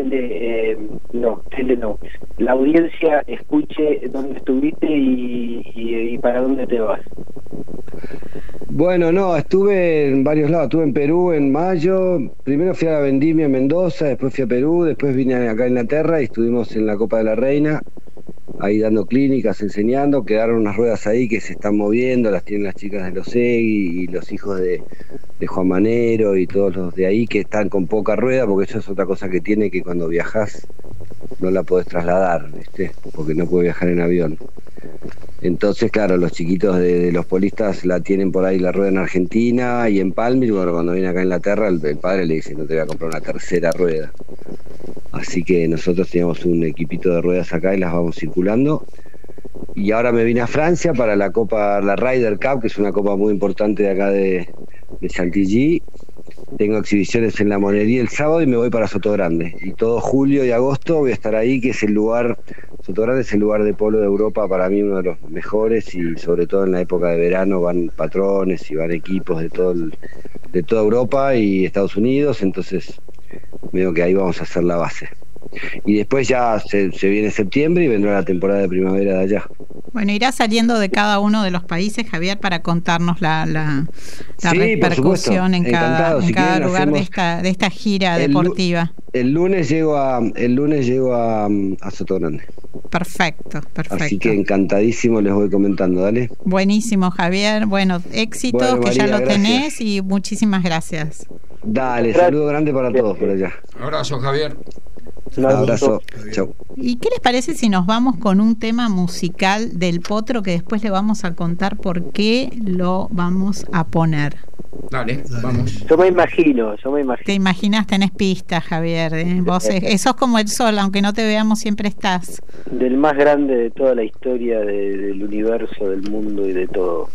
la audiencia escuche dónde estuviste y para dónde te vas. Bueno, estuve en varios lados, estuve en Perú en mayo, primero fui a la Vendimia en Mendoza, después fui a Perú, después vine acá a Inglaterra y estuvimos en la Copa de la Reina, ahí dando clínicas, enseñando, quedaron unas ruedas ahí que se están moviendo, las tienen las chicas de Losegui y los hijos de Juan Manero y todos los de ahí que están con poca rueda, porque eso es otra cosa que tiene, que cuando viajás no la podés trasladar, ¿viste? Porque no puede viajar en avión. Entonces, claro, los chiquitos de los polistas la tienen por ahí la rueda en Argentina y en Palmir. Bueno, cuando viene acá a Inglaterra, el padre le dice, no te voy a comprar una tercera rueda. Así que nosotros teníamos un equipito de ruedas acá y las vamos circulando. Y ahora me vine a Francia para la Ryder Cup, que es una copa muy importante de acá de Chantilly. Tengo exhibiciones en la Monería el sábado y me voy para Sotogrande. Y todo julio y agosto voy a estar ahí, que es el lugar, Sotogrande es el lugar de polo de Europa, para mí uno de los mejores, y sobre todo en la época de verano van patrones y van equipos de toda Europa y Estados Unidos, entonces veo que ahí vamos a hacer la base. Y después ya se viene septiembre y vendrá la temporada de primavera de allá. Bueno, irá saliendo de cada uno de los países, Javier, para contarnos la repercusión en cada lugar de esta gira deportiva. El lunes llego a Sotogrande. Perfecto. Así que encantadísimo, les voy comentando, dale. Buenísimo, Javier. Bueno, éxitos, bueno, María, que ya lo tenés, y muchísimas gracias. Dale, saludo grande para todos por allá. Un abrazo, Javier. Un abrazo, chau. ¿Y qué les parece si nos vamos con un tema musical del Potro, que después le vamos a contar por qué lo vamos a poner? Dale, vamos. Yo me imagino. Te imaginas, tenés pistas, Javier. Vos sos como el sol, aunque no te veamos, siempre estás. Del más grande de toda la historia del universo, del mundo y de todo.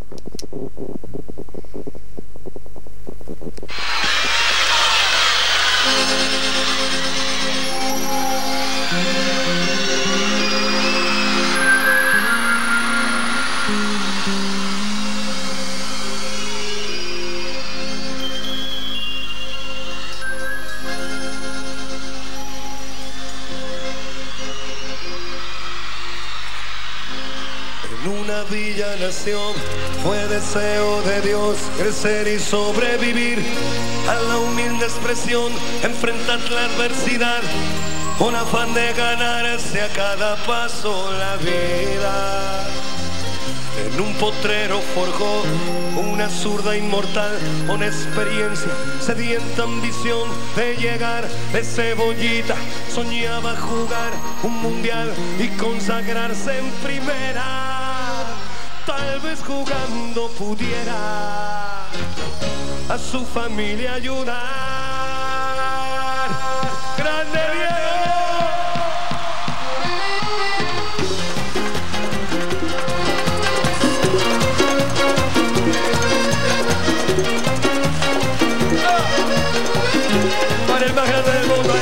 Una villa nació, fue deseo de Dios crecer y sobrevivir a la humilde expresión, enfrentar la adversidad, con afán de ganarse a cada paso la vida. En un potrero forjó una zurda inmortal, con experiencia, sedienta ambición de llegar de cebollita. Soñaba jugar un mundial y consagrarse en primera. Tal vez jugando pudiera a su familia ayudar. ¡Grande Diego! Para el más grande del mundo,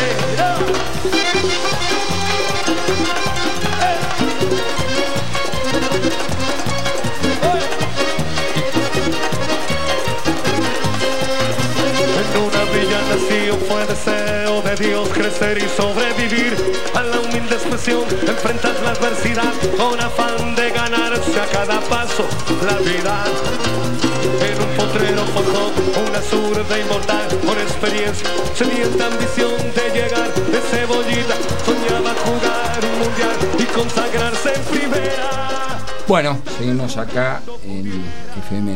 fue deseo de Dios crecer y sobrevivir a la humilde expresión, enfrentar la adversidad, con afán de ganarse a cada paso la vida. En un potrero forjó una zurda inmortal, con experiencia, sedienta ambición de llegar de cebollita. Soñaba jugar un mundial y consagrarse en primera. Bueno, seguimos acá en FM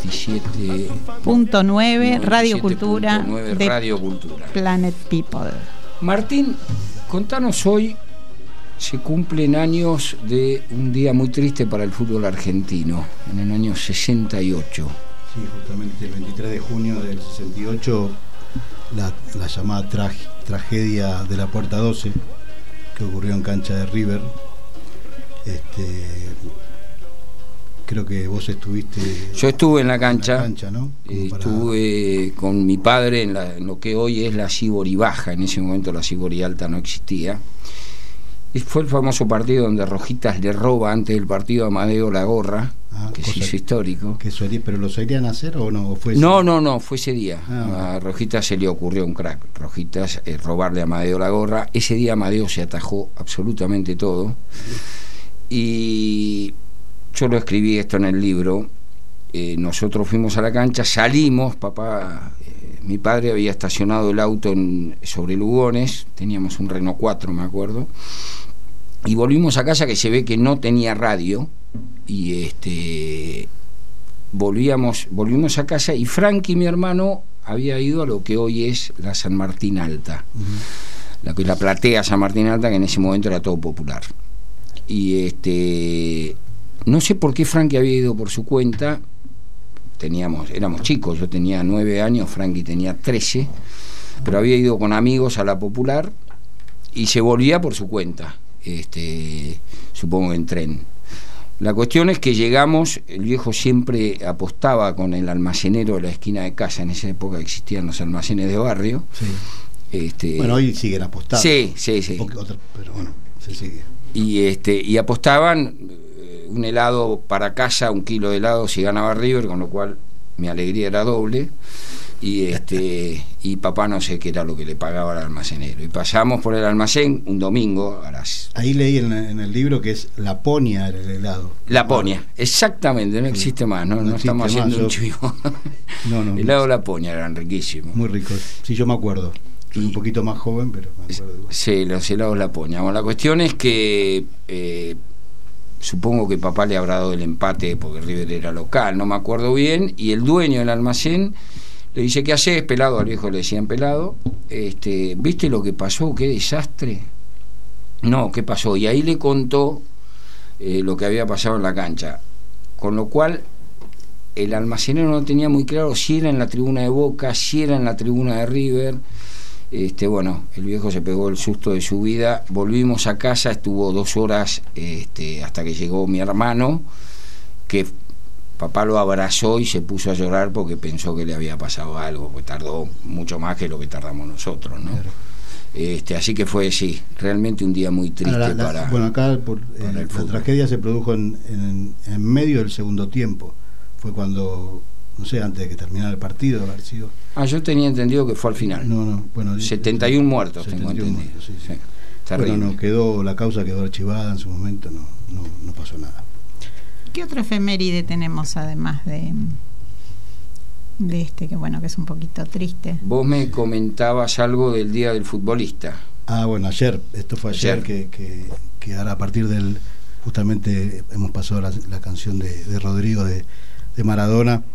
97.9 Radio Cultura de Radio Cultura. Planet People. Martín, contanos, hoy se cumplen años de un día muy triste para el fútbol argentino, en el año 68. Sí, justamente el 23 de junio del 68, la llamada tragedia de la Puerta 12, que ocurrió en cancha de River. Creo que vos estuviste. Yo estuve en la cancha, ¿no? Estuve con mi padre en lo que hoy es la Sibori Baja. En ese momento la Sibori Alta no existía. Y fue el famoso partido donde Rojitas le roba antes del partido a Amadeo la gorra, que se hizo histórico. ¿Pero lo solían hacer o no? ¿O fue no, fue ese día. A Rojitas se le ocurrió un crack. Rojitas robarle a Amadeo la gorra. Ese día Amadeo se atajó absolutamente todo. Y yo lo escribí esto en el libro. Nosotros fuimos a la cancha, salimos, mi padre había estacionado el auto sobre Lugones, teníamos un Renault 4, me acuerdo, y volvimos a casa, que se ve que no tenía radio, y volvimos a casa, y Frankie, mi hermano, había ido a lo que hoy es la San Martín Alta, la platea San Martín Alta, que en ese momento era todo popular. Y no sé por qué Frankie había ido por su cuenta. Éramos chicos, yo tenía 9 años, Frankie tenía 13, pero había ido con amigos a la popular y se volvía por su cuenta, supongo en tren. La cuestión es que llegamos, el viejo siempre apostaba con el almacenero de la esquina de casa. En esa época existían los almacenes de barrio. Sí. Bueno, hoy siguen apostando. Sí. Pero bueno, se sigue. Y apostaban un helado para casa, 1 kilo de helado si ganaba River, con lo cual mi alegría era doble. y papá no sé qué era lo que le pagaba al almacenero. Y pasamos por el almacén un domingo a las... Ahí leí en el libro que es Laponia el helado. Laponia, exactamente, no existe más, no estamos haciendo un chivo. No. Helado Laponia eran riquísimos. Muy ricos, sí, yo me acuerdo. Soy un poquito más joven, pero me acuerdo igual. Sí, los helados Laponia. Bueno, la cuestión es que supongo que papá le habrá dado el empate porque River era local, no me acuerdo bien, y el dueño del almacén le dice: ¿qué haces, pelado? Al viejo le decían pelado. ¿Viste lo que pasó? ¿Qué desastre? No, ¿qué pasó? Y ahí le contó lo que había pasado en la cancha, con lo cual el almacenero no tenía muy claro si era en la tribuna de Boca, si era en la tribuna de River. Bueno, el viejo se pegó el susto de su vida. Volvimos a casa, estuvo 2 horas hasta que llegó mi hermano, que papá lo abrazó y se puso a llorar porque pensó que le había pasado algo, porque tardó mucho más que lo que tardamos nosotros, ¿no? Claro. Así que fue, sí, realmente un día muy triste. Bueno, acá la tragedia se produjo en medio del segundo tiempo. Fue cuando, no sé, antes de que terminara el partido, haber sido... yo tenía entendido que fue al final. No, bueno... 71 muertos, 71 tengo entendido. Muertos, sí. Bueno, la causa quedó archivada en su momento, no pasó nada. ¿Qué otra efeméride tenemos además de que bueno, que es un poquito triste? Vos me comentabas algo del Día del Futbolista. Bueno, esto fue ayer. Que ahora a partir del... Justamente hemos pasado la canción de Rodrigo de Maradona.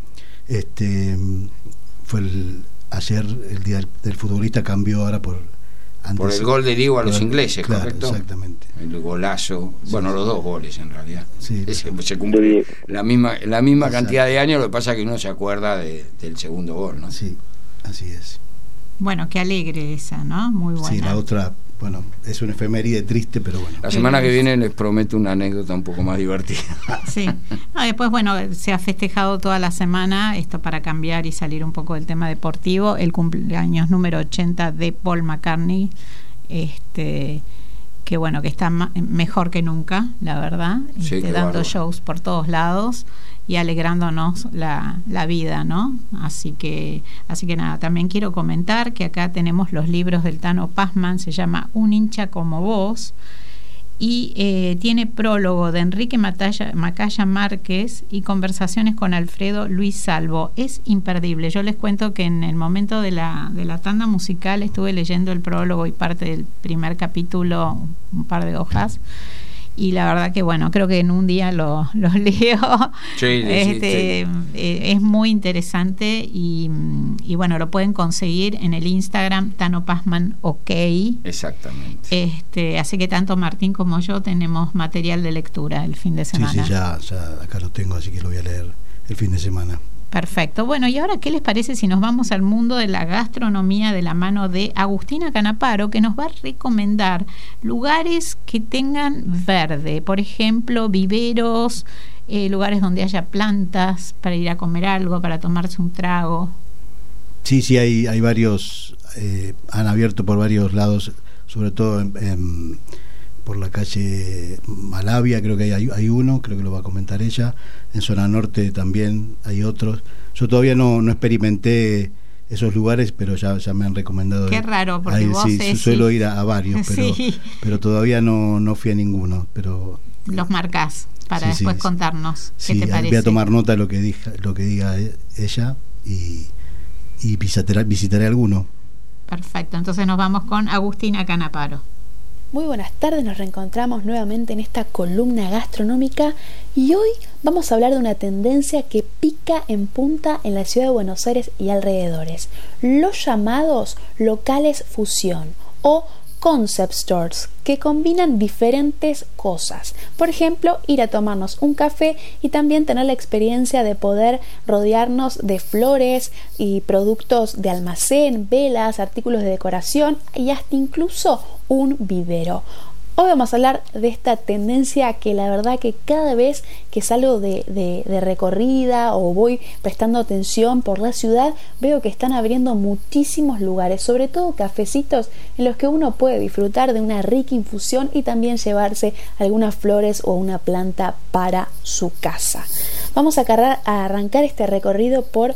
Fue ayer el Día del Futbolista, cambió ahora por el gol de Diego a los ingleses, claro, ¿correcto? Exactamente. El golazo, sí, los 2 goles en realidad. Sí, se cumple la misma cantidad de años, lo que pasa es que uno se acuerda del segundo gol, ¿no? Sí, así es. Bueno, qué alegre esa, ¿no? Muy buena. Sí, la otra, bueno, es una efeméride triste, pero bueno. La semana que viene les prometo una anécdota un poco más divertida. Sí. Después, bueno, se ha festejado toda la semana, esto para cambiar y salir un poco del tema deportivo, el cumpleaños número 80 de Paul McCartney, que bueno, que está mejor que nunca, la verdad, sí, dando shows por todos lados y alegrándonos la vida, ¿no? Así que nada, también quiero comentar que acá tenemos los libros del Tano Pazman, se llama Un hincha como vos, y tiene prólogo de Enrique Macaya Márquez y conversaciones con Alfredo Luis Salvo. Es imperdible. Yo les cuento que en el momento de la tanda musical estuve leyendo el prólogo y parte del primer capítulo, un par de hojas, y la verdad que bueno, creo que en un día los leo. Sí. Es muy interesante y bueno, lo pueden conseguir en el Instagram Tano Pazman OK. Exactamente. Así que tanto Martín como yo tenemos material de lectura el fin de semana. Sí, ya acá lo tengo, así que lo voy a leer el fin de semana. Perfecto. Bueno, y ahora, ¿qué les parece si nos vamos al mundo de la gastronomía de la mano de Agustina Canaparo, que nos va a recomendar lugares que tengan verde? Por ejemplo, viveros, lugares donde haya plantas para ir a comer algo, para tomarse un trago. Sí, hay varios, han abierto por varios lados, sobre todo por la calle Malavia, creo que hay uno, creo que lo va a comentar ella. En zona norte también hay otros. Yo todavía no experimenté esos lugares, pero ya me han recomendado. Qué raro, porque vos suelo ir a varios, pero todavía no fui a ninguno. Pero los marcás para después contarnos qué te parece. Voy a tomar nota de lo que diga ella y visitaré alguno. Perfecto, entonces nos vamos con Agustina Canaparo. Muy buenas tardes, nos reencontramos nuevamente en esta columna gastronómica y hoy vamos a hablar de una tendencia que pica en punta en la ciudad de Buenos Aires y alrededores, los llamados locales fusión o concept stores, que combinan diferentes cosas. Por ejemplo, ir a tomarnos un café y también tener la experiencia de poder rodearnos de flores y productos de almacén, velas, artículos de decoración y hasta incluso un vivero. Hoy vamos a hablar de esta tendencia que la verdad que cada vez que salgo de recorrida o voy prestando atención por la ciudad, veo que están abriendo muchísimos lugares, sobre todo cafecitos en los que uno puede disfrutar de una rica infusión y también llevarse algunas flores o una planta para su casa. Vamos a arrancar este recorrido por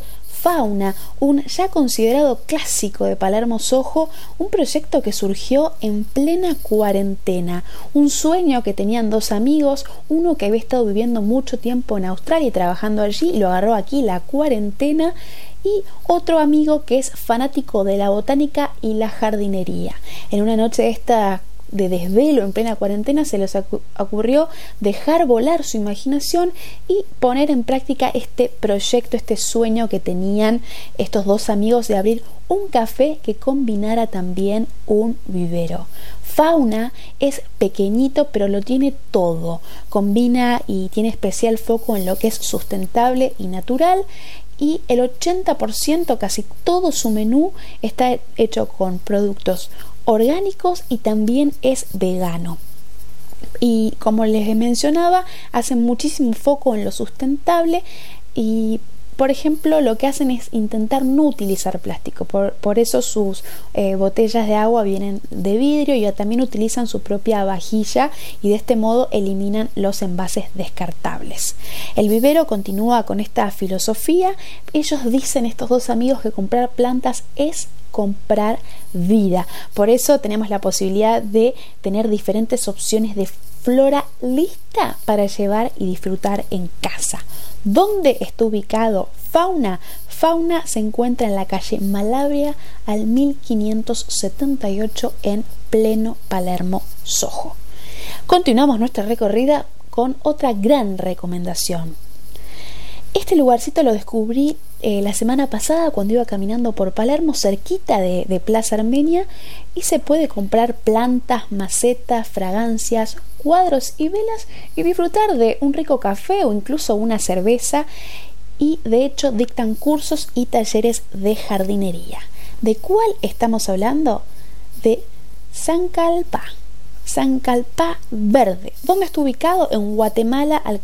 Fauna, un ya considerado clásico de Palermo Soho, un proyecto que surgió en plena cuarentena, un sueño que tenían dos amigos, uno que había estado viviendo mucho tiempo en Australia y trabajando allí y lo agarró aquí la cuarentena, y otro amigo que es fanático de la botánica y la jardinería. En una noche de desvelo en plena cuarentena se les ocurrió dejar volar su imaginación y poner en práctica este proyecto, este sueño que tenían estos dos amigos de abrir un café que combinara también un vivero. Fauna es pequeñito, pero lo tiene todo. Combina y tiene especial foco en lo que es sustentable y natural, y el 80%, casi todo su menú, está hecho con productos orgánicos y también es vegano. Y como les mencionaba, hacen muchísimo foco en lo sustentable y, por ejemplo, lo que hacen es intentar no utilizar plástico. Por eso sus botellas de agua vienen de vidrio y también utilizan su propia vajilla y de este modo eliminan los envases descartables. El vivero continúa con esta filosofía. Ellos dicen, estos dos amigos, que comprar plantas es comprar vida. Por eso tenemos la posibilidad de tener diferentes opciones de flora lista para llevar y disfrutar en casa. ¿Dónde está ubicado Fauna? Fauna se encuentra en la calle Malabria al 1578 en pleno Palermo Soho. Continuamos nuestra recorrida con otra gran recomendación. Este lugarcito lo descubrí la semana pasada cuando iba caminando por Palermo, cerquita de Plaza Armenia, y se puede comprar plantas, macetas, fragancias, cuadros y velas y disfrutar de un rico café o incluso una cerveza, y de hecho dictan cursos y talleres de jardinería. ¿De cuál estamos hablando? De Sankalpa Verde. ¿Dónde está ubicado? En Guatemala al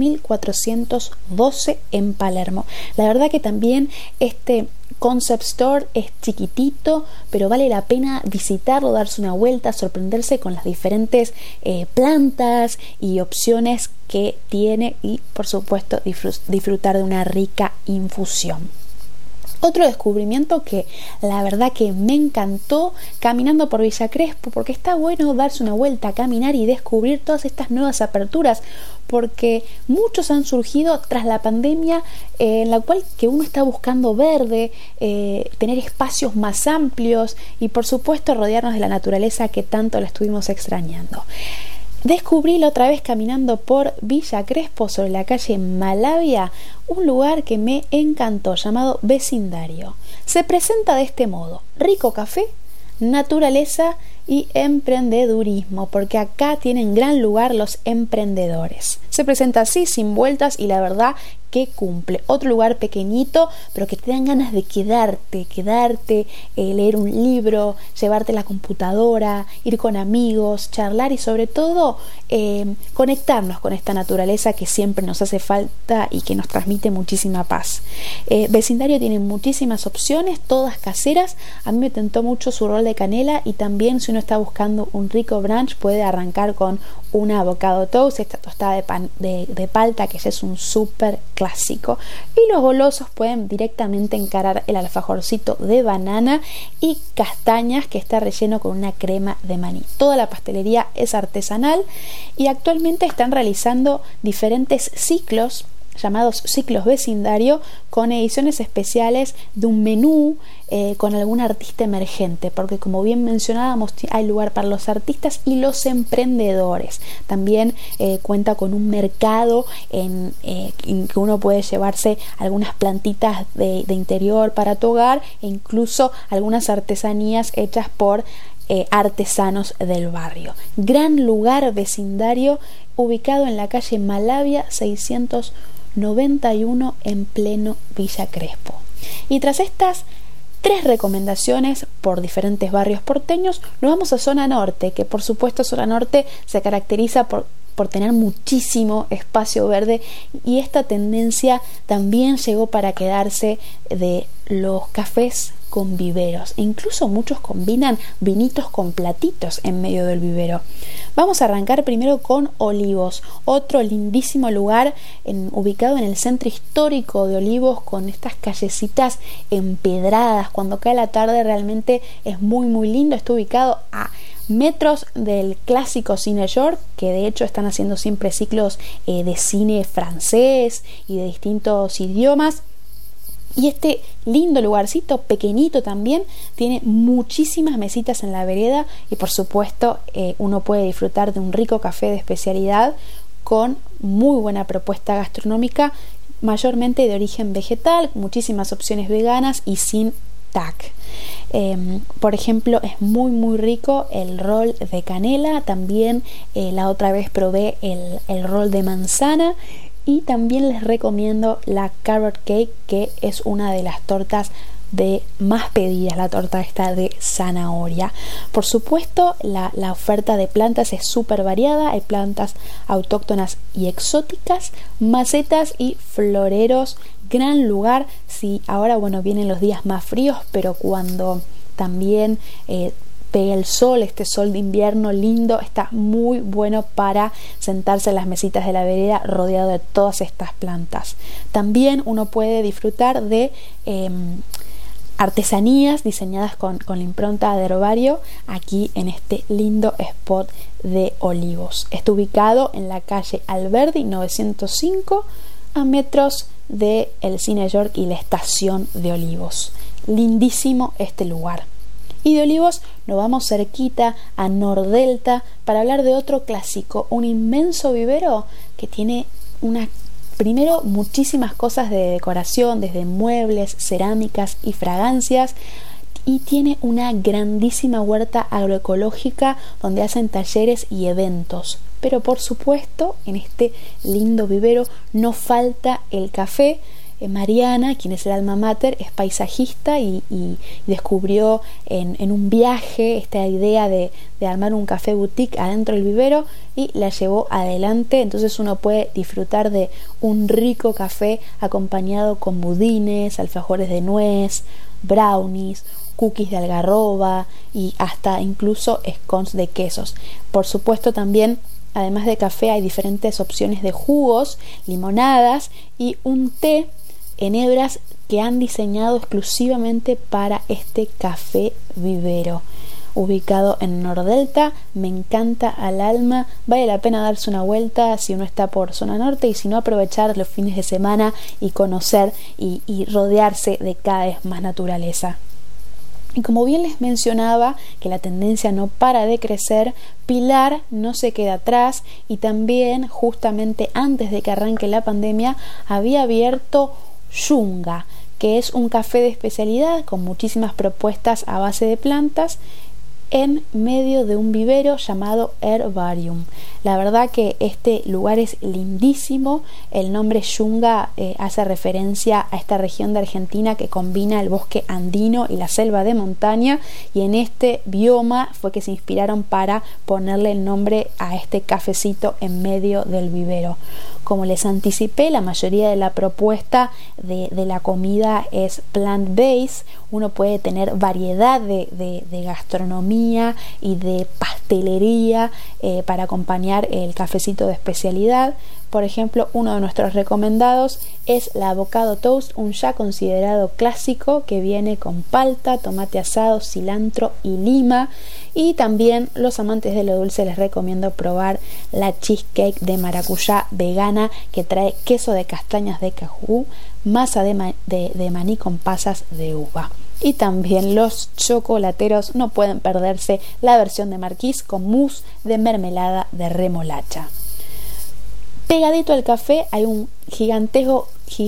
4412 en Palermo. La verdad que también este concept store es chiquitito, pero vale la pena visitarlo, darse una vuelta, sorprenderse con las diferentes plantas y opciones que tiene y, por supuesto, disfrutar de una rica infusión. Otro descubrimiento que la verdad que me encantó caminando por Villa Crespo, porque está bueno darse una vuelta, caminar y descubrir todas estas nuevas aperturas, porque muchos han surgido tras la pandemia, en la cual que uno está buscando verde, tener espacios más amplios y, por supuesto, rodearnos de la naturaleza que tanto la estuvimos extrañando. Descubrí la otra vez caminando por Villa Crespo, sobre la calle Malavia, un lugar que me encantó llamado Vecindario. Se presenta de este modo: rico café, naturaleza y emprendedurismo, porque acá tienen gran lugar los emprendedores. Se presenta así, sin vueltas, y la verdad que cumple. Otro lugar pequeñito, pero que te dan ganas de quedarte, leer un libro, llevarte la computadora, ir con amigos, charlar y sobre todo conectarnos con esta naturaleza que siempre nos hace falta y que nos transmite muchísima paz. Vecindario tiene muchísimas opciones, todas caseras. A mí me tentó mucho su rol de canela, y también, si uno está buscando un rico brunch, puede arrancar con una avocado toast, esta tostada de palta, que ya es un súper clásico. Y los golosos pueden directamente encarar el alfajorcito de banana y castañas, que está relleno con una crema de maní. Toda la pastelería es artesanal y actualmente están realizando diferentes ciclos llamados ciclos vecindario, con ediciones especiales de un menú con algún artista emergente, porque, como bien mencionábamos, hay lugar para los artistas y los emprendedores. También cuenta con un mercado en que uno puede llevarse algunas plantitas de interior para tu hogar, e incluso algunas artesanías hechas por artesanos del barrio. Gran lugar vecindario, ubicado en la calle Malavia 691 en pleno Villa Crespo. Y tras estas 3 recomendaciones por diferentes barrios porteños, nos vamos a Zona Norte, que por supuesto Zona Norte se caracteriza por tener muchísimo espacio verde, y esta tendencia también llegó para quedarse, de los cafés con viveros. E incluso muchos combinan vinitos con platitos en medio del vivero. Vamos a arrancar primero con Olivos, otro lindísimo lugar ubicado en el centro histórico de Olivos, con estas callecitas empedradas. Cuando cae la tarde realmente es muy muy lindo. Está ubicado a metros del clásico Cine York, que de hecho están haciendo siempre ciclos de cine francés y de distintos idiomas. Y este lindo lugarcito, pequeñito también, tiene muchísimas mesitas en la vereda y por supuesto uno puede disfrutar de un rico café de especialidad con muy buena propuesta gastronómica, mayormente de origen vegetal, muchísimas opciones veganas y sin TAC. Por ejemplo, es muy muy rico el rol de canela. También la otra vez probé el rol de manzana. Y también les recomiendo la carrot cake, que es una de las tortas de más pedidas, la torta esta de zanahoria. Por supuesto, la oferta de plantas es súper variada. Hay plantas autóctonas y exóticas, macetas y floreros. Gran lugar si ahora, bueno, vienen los días más fríos, pero cuando también pega el sol, este sol de invierno lindo, está muy bueno para sentarse en las mesitas de la vereda rodeado de todas estas plantas. También uno puede disfrutar de artesanías diseñadas con la impronta de herbario aquí en este lindo spot de Olivos. Está ubicado en la calle Alberdi 905, a metros de el Cine York y la estación de Olivos. Lindísimo este lugar. Y de Olivos nos vamos cerquita a Nordelta para hablar de otro clásico, un inmenso vivero que tiene primero muchísimas cosas de decoración, desde muebles, cerámicas y fragancias, y tiene una grandísima huerta agroecológica donde hacen talleres y eventos. Pero por supuesto, en este lindo vivero no falta el café. Mariana, quien es el alma mater, es paisajista y descubrió en un viaje esta idea de armar un café boutique adentro del vivero y la llevó adelante. Entonces uno puede disfrutar de un rico café acompañado con budines, alfajores de nuez, brownies, cookies de algarroba y hasta incluso scones de quesos. Por supuesto también, además de café, hay diferentes opciones de jugos, limonadas y un té en hebras que han diseñado exclusivamente para este café vivero. Ubicado en Nordelta, me encanta al alma. Vale la pena darse una vuelta si uno está por zona norte, y si no, aprovechar los fines de semana y conocer y rodearse de cada vez más naturaleza. Y como bien les mencionaba, que la tendencia no para de crecer, Pilar no se queda atrás, y también justamente antes de que arranque la pandemia había abierto Yunga, que es un café de especialidad con muchísimas propuestas a base de plantas en medio de un vivero llamado Herbarium. La verdad que este lugar es lindísimo. El nombre Yunga hace referencia a esta región de Argentina que combina el bosque andino y la selva de montaña, y en este bioma fue que se inspiraron para ponerle el nombre a este cafecito en medio del vivero. Como les anticipé, la mayoría de la propuesta de la comida es plant-based. Uno puede tener variedad de gastronomía y de pastelería para acompañar el cafecito de especialidad. Por ejemplo, uno de nuestros recomendados es el avocado toast, un ya considerado clásico que viene con palta, tomate asado, cilantro y lima. Y también los amantes de lo dulce les recomiendo probar la cheesecake de maracuyá vegana, que trae queso de castañas de cajú, masa de maní con pasas de uva. Y también los chocolateros no pueden perderse la versión de Marquís con mousse de mermelada de remolacha. Pegadito al café hay un gigantesco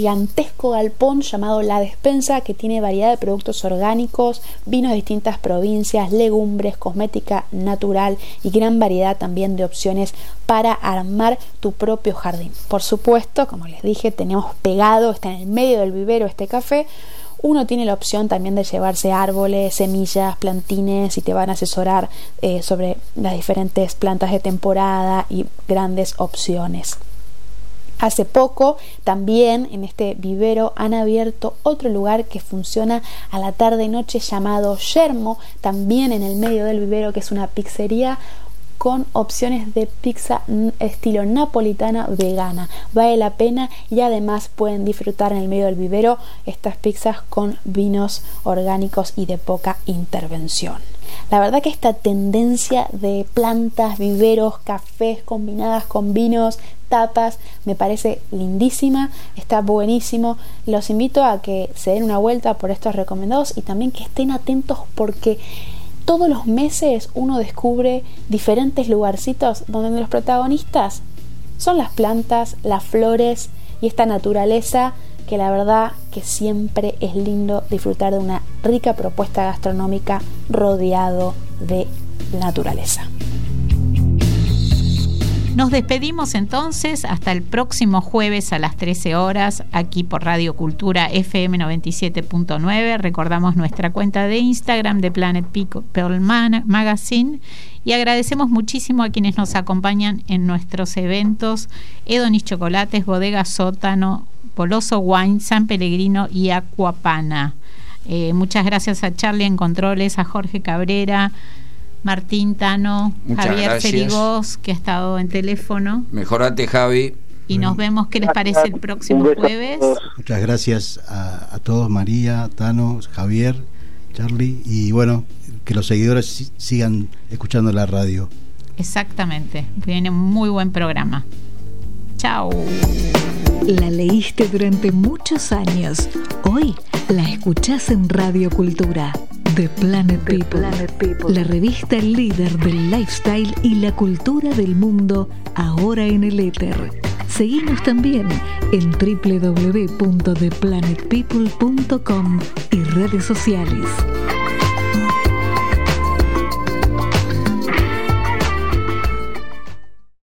galpón llamado La Despensa, que tiene variedad de productos orgánicos, vinos de distintas provincias, legumbres, cosmética natural y gran variedad también de opciones para armar tu propio jardín. Por supuesto, como les dije, tenemos pegado, está en el medio del vivero este café. Uno tiene la opción también de llevarse árboles, semillas, plantines, y te van a asesorar sobre las diferentes plantas de temporada y grandes opciones. Hace poco también en este vivero han abierto otro lugar que funciona a la tarde y noche llamado Yermo, también en el medio del vivero, que es una pizzería con opciones de pizza estilo napolitana vegana. Vale la pena y además pueden disfrutar en el medio del vivero estas pizzas con vinos orgánicos y de poca intervención. La verdad que esta tendencia de plantas, viveros, cafés combinadas con vinos, tapas, me parece lindísima, está buenísimo. Los invito a que se den una vuelta por estos recomendados y también que estén atentos, porque todos los meses uno descubre diferentes lugarcitos donde los protagonistas son las plantas, las flores y esta naturaleza, que la verdad que siempre es lindo disfrutar de una rica propuesta gastronómica rodeado de naturaleza. Nos despedimos entonces hasta el próximo jueves a las 13 horas aquí por Radio Cultura FM 97.9. Recordamos nuestra cuenta de Instagram de Planet People Magazine y agradecemos muchísimo a quienes nos acompañan en nuestros eventos: Edonis Chocolates, Bodega Sótano, Poloso Wine, San Pellegrino y Aquapana. Muchas gracias a Charlie en Controles, a Jorge Cabrera, Martín, Tano, muchas Javier gracias. Cerigos, que ha estado en teléfono. Mejorate, Javi. Y nos vemos, ¿qué les parece el próximo jueves? Muchas gracias a todos, María, Tano, Javier, Charlie, y bueno, que los seguidores sigan escuchando la radio. Exactamente, viene un muy buen programa. Chao. La leíste durante muchos años. Hoy la escuchás en Radio Cultura. The Planet People, la revista líder del lifestyle y la cultura del mundo, ahora en el éter. Seguimos también en www.theplanetpeople.com y redes sociales.